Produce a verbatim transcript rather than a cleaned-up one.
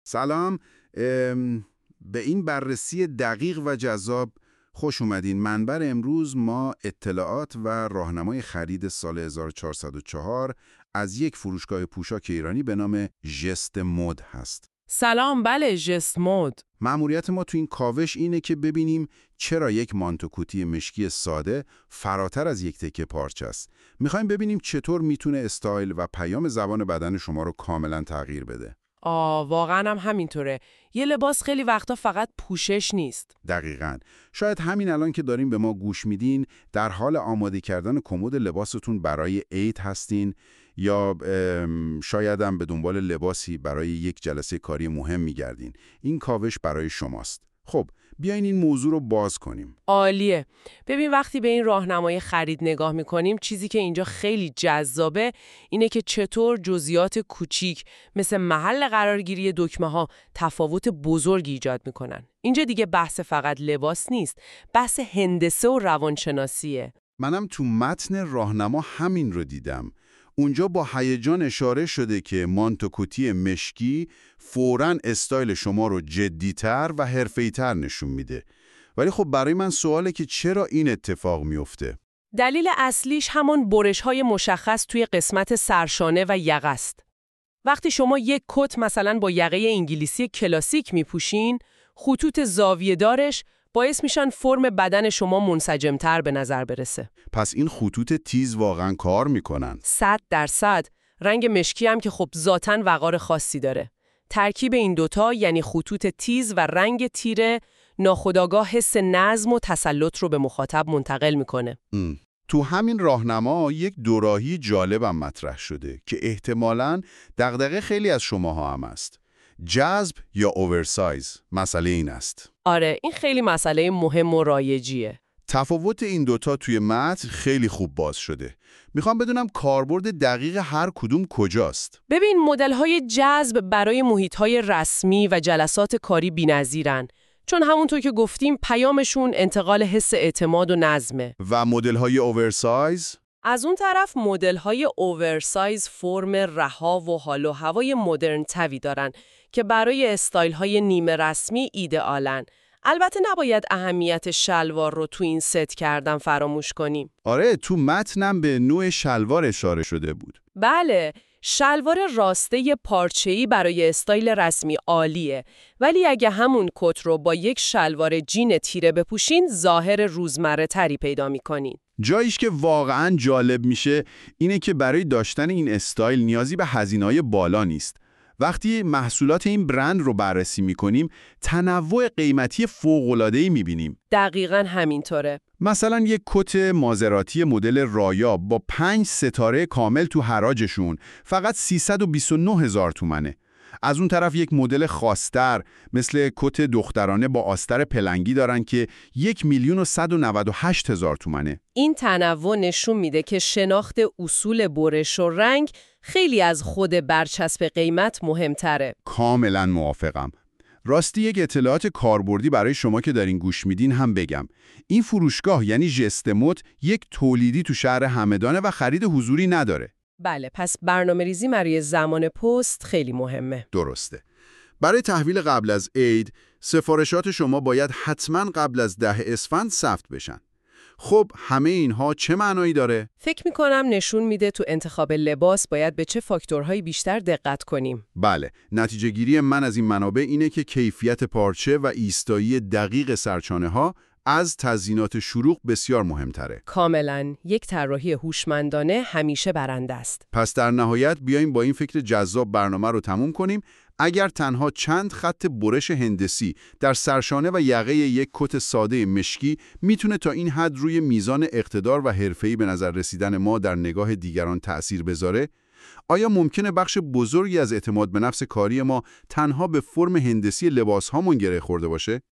سلام. ام، به این بررسی دقیق و جذاب خوش اومدین. منبع امروز ما اطلاعات و راهنمای خرید سال هزار و چهارصد و چهار از یک فروشگاه پوشاک ایرانی به نام ژست مد هست. سلام، بله ژست مد. مأموریت ما تو این کاوش اینه که ببینیم چرا یک مانتو کوتی مشکی ساده فراتر از یک تکه پارچه است. میخوایم ببینیم چطور میتونه استایل و پیام زبان بدن شما رو کاملا تغییر بده. آه واقعا هم همینطوره. یه لباس خیلی وقتا فقط پوشش نیست. دقیقاً. شاید همین الان که دارین به ما گوش میدین در حال آماده کردن کمد لباستون برای عید هستین یا شاید هم به دنبال لباسی برای یک جلسه کاری مهم میگردین. این کاوش برای شماست. خب بیاین این موضوع رو باز کنیم. عالیه. ببین وقتی به این راهنمای خرید نگاه میکنیم چیزی که اینجا خیلی جذابه اینه که چطور جزئیات کوچیک مثل محل قرارگیری دکمه ها تفاوت بزرگی ایجاد میکنن. اینجا دیگه بحث فقط لباس نیست، بحث هندسه و روانشناسیه. منم تو متن راهنما همین رو دیدم. اونجا با هیجان اشاره شده که مانتو کوتی مشکی فوراً استایل شما رو جدی‌تر و حرفه‌ای‌تر نشون میده. ولی خب برای من سواله که چرا این اتفاق میفته؟ دلیل اصلیش همون برش‌های مشخص توی قسمت سرشانه و یقه است. وقتی شما یک کت مثلا با یقه انگلیسی کلاسیک میپوشین، خطوط زاویه دارش باعث میشن فرم بدن شما منسجمتر به نظر برسه. پس این خطوط تیز واقعا کار میکنن؟ صد درصد. رنگ مشکی هم که خب ذاتاً وقار خاصی داره. ترکیب این دوتا یعنی خطوط تیز و رنگ تیره ناخودآگاه حس نظم و تسلط رو به مخاطب منتقل میکنه. ام. تو همین راهنما یک دوراهی جالبم مطرح شده که احتمالاً دغدغه خیلی از شماها هم است. جذب یا اوورسایز، مسئله این است. آره، این خیلی مسئله مهم و رایجیه. تفاوت این دوتا توی متن خیلی خوب باز شده. میخوام بدونم کاربرد دقیق هر کدوم کجاست. ببین مدل‌های جذب برای محیط‌های رسمی و جلسات کاری بی‌نظیرن، چون همونطور که گفتیم پیامشون انتقال حس اعتماد و نظمه. و مدل‌های اوورسایز؟ از اون طرف مدل‌های اوورسایز فرم رها و حال و هوای مدرن تری دارن که برای استایل‌های نیمه رسمی ایدئالن. البته نباید اهمیت شلوار رو تو این ست کردن فراموش کنیم. آره، تو متنم به نوع شلوار اشاره شده بود. بله، شلوار راسته پارچه‌ای برای استایل رسمی عالیه، ولی اگه همون کت رو با یک شلوار جین تیره بپوشین ظاهر روزمره تری پیدا می‌کنین. جاییش که واقعاً جالب میشه اینه که برای داشتن این استایل نیازی به هزینه‌های بالا نیست. وقتی محصولات این برند رو بررسی می‌کنیم، تنوع قیمتی فوق‌العاده‌ای می‌بینیم. دقیقاً همینطوره. مثلا یک کت مازراتی مدل رایا با پنج ستاره کامل تو حراجشون فقط سیصد و بیست و نه هزار تومنه. از اون طرف یک مدل خاص‌تر مثل کت دخترانه با آستر پلنگی دارن که یک میلیون و صد و نود و هشت هزار تومنه. این تنوع نشون میده که شناخت اصول برش و رنگ خیلی از خود برچسب قیمت مهمتره. کاملا موافقم. راستی یک اطلاعات کاربردی برای شما که دارین گوش میدین هم بگم. این فروشگاه یعنی ژست مد یک تولیدی تو شهر همدانه و خرید حضوری نداره. بله، پس برنامه‌ریزی برای زمان پست خیلی مهمه. درسته. برای تحویل قبل از عید، سفارشات شما باید حتما قبل از ده اسفند ثبت بشن. خب همه اینها چه معنایی داره؟ فکر می‌کنم نشون میده تو انتخاب لباس باید به چه فاکتورهایی بیشتر دقت کنیم. بله، نتیجه گیری من از این منابع اینه که کیفیت پارچه و ایستایی دقیق سرچانه‌ها از تزیینات شروع بسیار مهمتره. کاملاً، یک طراحی هوشمندانه همیشه برنده است. پس در نهایت بیایم با این فکر جذاب برنامه رو تموم کنیم. اگر تنها چند خط برش هندسی در سرشانه و یقه یک کت ساده مشکی میتونه تا این حد روی میزان اقتدار و حرفه‌ای به نظر رسیدن ما در نگاه دیگران تأثیر بذاره، آیا ممکنه بخش بزرگی از اعتماد به نفس کاری ما تنها به فرم هندسی لباس‌هامون گره خورده باشه؟